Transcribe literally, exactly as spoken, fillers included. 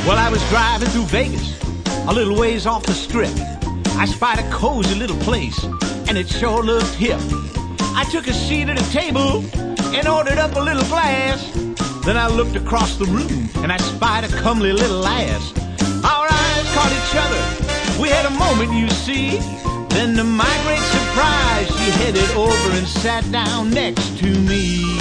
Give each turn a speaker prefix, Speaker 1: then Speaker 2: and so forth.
Speaker 1: Well, I was driving through Vegas, a little ways off the strip. I spied a cozy little place, and it sure looked hip. I took a seat at a table and ordered up a little glass. Then I looked across the room, and I spied a comely little lass. Our eyes caught each other, we had a moment, you see. Then to my great surprise, she headed over and sat down next to me.